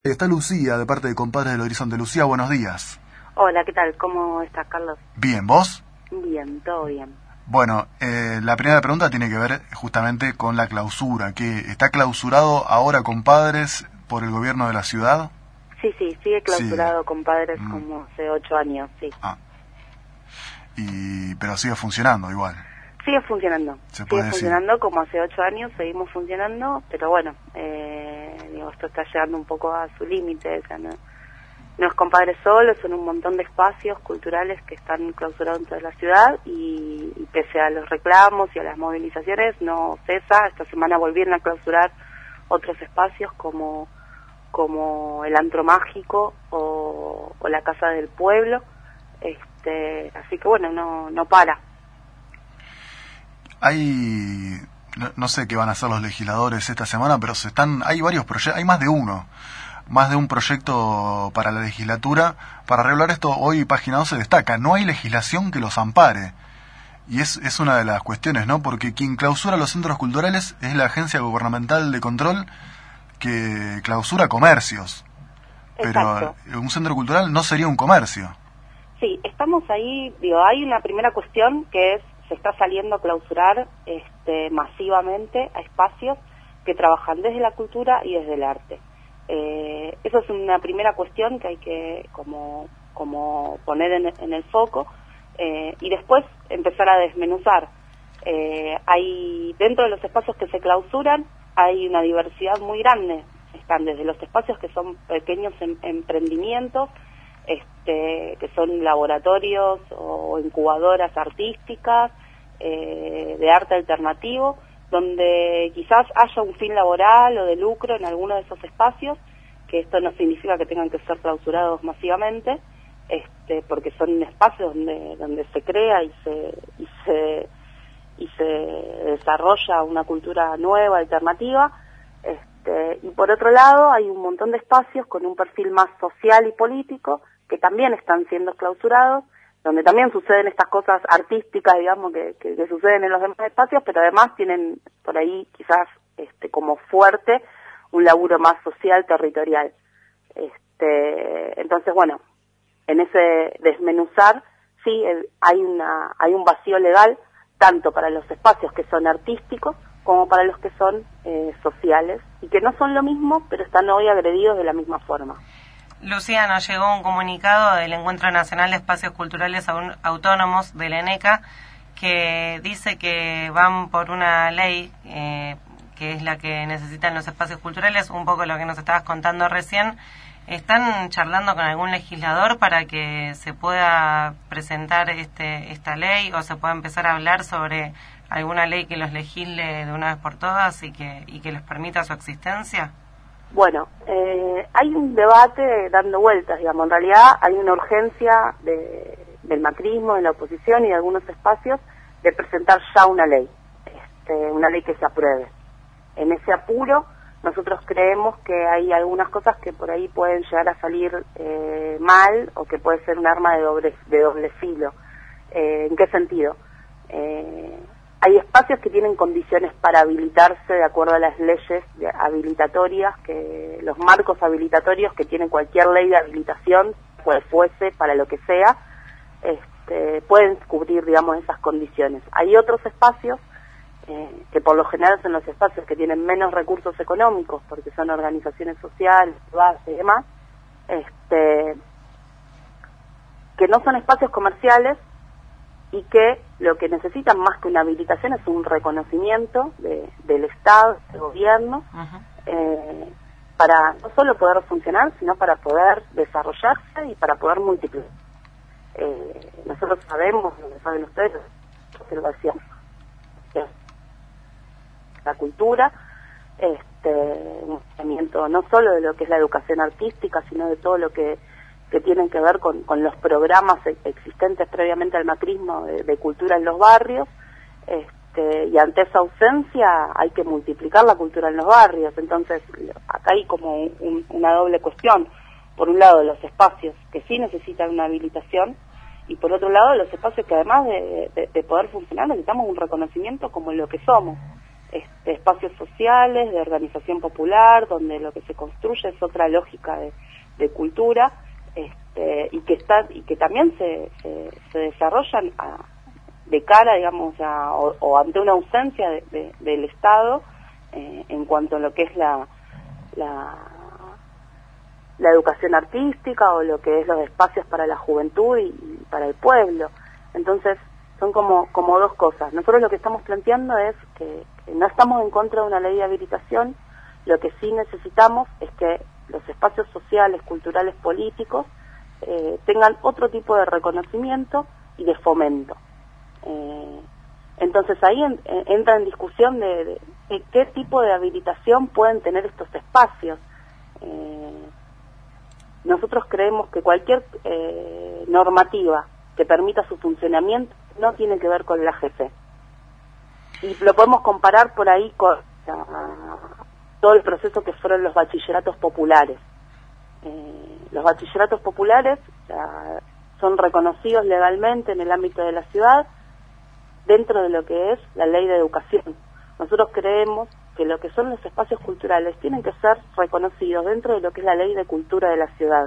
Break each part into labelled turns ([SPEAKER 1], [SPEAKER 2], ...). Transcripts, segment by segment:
[SPEAKER 1] Está Lucía, de parte de Compadres del Horizonte. Lucía, buenos días.
[SPEAKER 2] Hola, ¿qué tal? ¿Cómo estás, Carlos?
[SPEAKER 1] Bien, ¿vos?
[SPEAKER 2] Bien, todo bien.
[SPEAKER 1] Bueno, la primera pregunta tiene que ver justamente con la clausura. ¿Que está clausurado ahora Compadres por el gobierno de la ciudad?
[SPEAKER 2] Sí, sigue
[SPEAKER 1] Sí.
[SPEAKER 2] clausurado, Compadres, como hace 8 años, sí.
[SPEAKER 1] Ah, pero sigue funcionando igual.
[SPEAKER 2] Sigue funcionando.
[SPEAKER 1] Se
[SPEAKER 2] Sigue
[SPEAKER 1] puede decir.
[SPEAKER 2] funcionando como hace 8 años, seguimos funcionando, pero bueno, esto está llegando un poco a su límite. O sea, no es Compadres solo, son un montón de espacios culturales que están clausurados en toda la ciudad y pese a los reclamos y a las movilizaciones no cesa. Esta semana volvieron a clausurar otros espacios como el Antro Mágico o la Casa del Pueblo, así que bueno, no para.
[SPEAKER 1] No sé qué van a hacer los legisladores esta semana, pero hay varios proyectos, hay más de un proyecto para la legislatura. Para regular esto, hoy Página 12 destaca, no hay legislación que los ampare. Y es una de las cuestiones, ¿no? Porque quien clausura los centros culturales es la Agencia Gubernamental de Control, que clausura comercios.
[SPEAKER 2] Exacto.
[SPEAKER 1] Pero un centro cultural no sería un comercio.
[SPEAKER 2] Sí, estamos ahí, hay una primera cuestión que es, se está saliendo a clausurar masivamente a espacios que trabajan desde la cultura y desde el arte. Eso es una primera cuestión que hay que como poner en el foco y después empezar a desmenuzar. Hay dentro de los espacios que se clausuran hay una diversidad muy grande. Están desde los espacios que son pequeños emprendimientos, que son laboratorios o incubadoras artísticas de arte alternativo, donde quizás haya un fin laboral o de lucro en alguno de esos espacios, que esto no significa que tengan que ser clausurados masivamente, porque son espacios donde se crea y se desarrolla una cultura nueva, alternativa. Y por otro lado hay un montón de espacios con un perfil más social y político que también están siendo clausurados, donde también suceden estas cosas artísticas, digamos, que suceden en los demás espacios, pero además tienen por ahí quizás como fuerte un laburo más social, territorial. Entonces, bueno, en ese desmenuzar, sí, hay un vacío legal, tanto para los espacios que son artísticos, como para los que son sociales, y que no son lo mismo, pero están hoy agredidos de la misma forma.
[SPEAKER 3] Lucía, nos llegó un comunicado del Encuentro Nacional de Espacios Culturales Autónomos, del ENECA, que dice que van por una ley que es la que necesitan los espacios culturales, un poco lo que nos estabas contando recién. ¿Están charlando con algún legislador para que se pueda presentar esta ley o se pueda empezar a hablar sobre alguna ley que los legisle de una vez por todas y que les permita su existencia?
[SPEAKER 2] Bueno, hay un debate dando vueltas, digamos. En realidad hay una urgencia del macrismo, de la oposición y de algunos espacios de presentar ya una ley que se apruebe. En ese apuro, nosotros creemos que hay algunas cosas que por ahí pueden llegar a salir mal o que puede ser un arma de doble filo. ¿En qué sentido? Hay espacios que tienen condiciones para habilitarse de acuerdo a las leyes habilitatorias, los marcos habilitatorios que tiene cualquier ley de habilitación, pues fuese para lo que sea, pueden cubrir, digamos, esas condiciones. Hay otros espacios que por lo general son los espacios que tienen menos recursos económicos, porque son organizaciones sociales, base y demás, que no son espacios comerciales y que lo que necesitan más que una habilitación es un reconocimiento del Estado, del gobierno, para no solo poder funcionar, sino para poder desarrollarse y para poder multiplicar. Nosotros sabemos, lo saben ustedes, que lo hacíamos, la cultura, un movimiento no solo de lo que es la educación artística, sino de todo lo que tienen que ver con los programas existentes previamente al macrismo de cultura en los barrios, y ante esa ausencia hay que multiplicar la cultura en los barrios. Entonces acá hay como una doble cuestión: por un lado los espacios que sí necesitan una habilitación, y por otro lado los espacios que además de poder funcionar necesitamos un reconocimiento como lo que somos. espacios sociales, de organización popular, donde lo que se construye es otra lógica de cultura, y que también se desarrollan de cara, digamos, o ante una ausencia del Estado en cuanto a lo que es la educación artística o lo que es los espacios para la juventud y para el pueblo. Entonces son como dos cosas. Nosotros lo que estamos planteando es que no estamos en contra de una ley de habilitación, lo que sí necesitamos es que los espacios sociales, culturales, políticos tengan otro tipo de reconocimiento y de fomento. Entonces ahí entra en discusión de qué tipo de habilitación pueden tener estos espacios. Nosotros creemos que cualquier normativa que permita su funcionamiento no tiene que ver con la AGC. Y lo podemos comparar por ahí con todo el proceso que fueron los bachilleratos populares. Los bachilleratos populares son reconocidos legalmente en el ámbito de la ciudad dentro de lo que es la ley de educación. Nosotros creemos que lo que son los espacios culturales tienen que ser reconocidos dentro de lo que es la ley de cultura de la ciudad.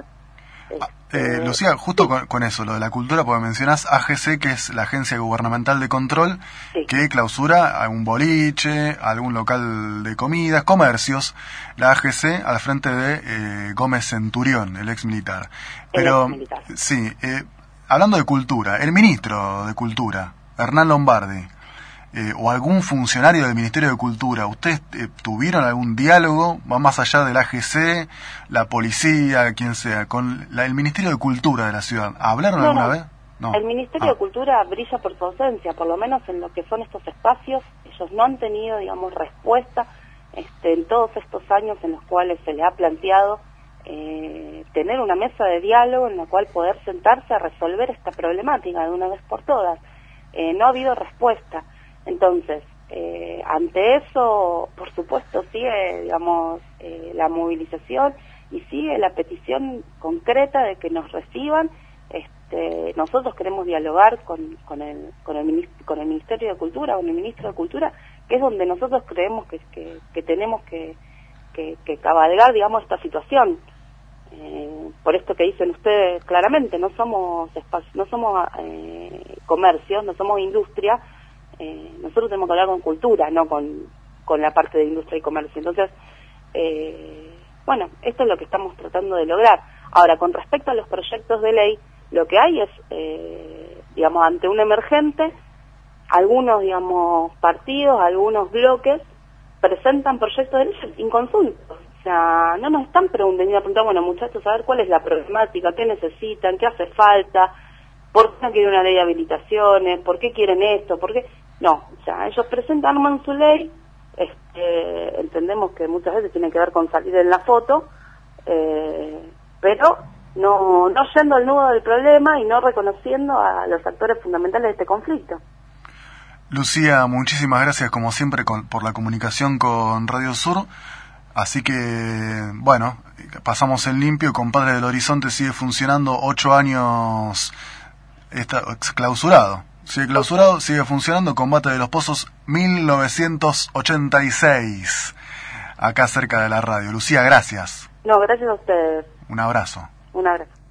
[SPEAKER 1] Lucía, justo con eso, lo de la cultura, porque mencionás AGC, que es la Agencia Gubernamental de Control,
[SPEAKER 2] sí,
[SPEAKER 1] que clausura algún boliche, algún local de comidas, comercios, la AGC al frente de Gómez Centurión, el ex militar. Pero, sí, hablando de cultura, el ministro de Cultura, Hernán Lombardi, o algún funcionario del Ministerio de Cultura, ¿ustedes tuvieron algún diálogo, va más allá del AGC, la policía, quien sea, con el Ministerio de Cultura de la ciudad? ¿Hablaron alguna vez? No.
[SPEAKER 2] El Ministerio de Cultura brilla por su ausencia, por lo menos en lo que son estos espacios. Ellos no han tenido, digamos, respuesta en todos estos años en los cuales se les ha planteado tener una mesa de diálogo en la cual poder sentarse a resolver esta problemática de una vez por todas. No ha habido respuesta. Entonces, ante eso, por supuesto, sigue, digamos, la movilización y sigue la petición concreta de que nos reciban. Nosotros queremos dialogar con el Ministerio de Cultura, con el Ministro de Cultura, que es donde nosotros creemos que tenemos que cabalgar, digamos, esta situación. Por esto que dicen ustedes claramente, no somos comercios, no somos industria. Nosotros tenemos que hablar con cultura, no con la parte de industria y comercio. Entonces, bueno, esto es lo que estamos tratando de lograr. Ahora, con respecto a los proyectos de ley, lo que hay es, digamos, ante un emergente, algunos, digamos, partidos, algunos bloques presentan proyectos de ley inconsultos. O sea, no nos están preguntando, bueno, muchachos, a ver cuál es la problemática, qué necesitan, qué hace falta, por qué no quieren una ley de habilitaciones, por qué quieren esto, por qué... No, o sea, ellos arman su ley, entendemos que muchas veces tiene que ver con salir en la foto, pero no yendo al nudo del problema y no reconociendo a los actores fundamentales de este conflicto.
[SPEAKER 1] Lucía, muchísimas gracias como siempre por la comunicación con Radio Sur. Así que, bueno, pasamos en limpio. Compadre del Horizonte sigue funcionando 8 años, está clausurado. Sigue clausurado, sigue funcionando. Combate de los Pozos 1986, acá cerca de la radio. Lucía, gracias.
[SPEAKER 2] No, gracias a ustedes.
[SPEAKER 1] Un abrazo.
[SPEAKER 2] Un abrazo.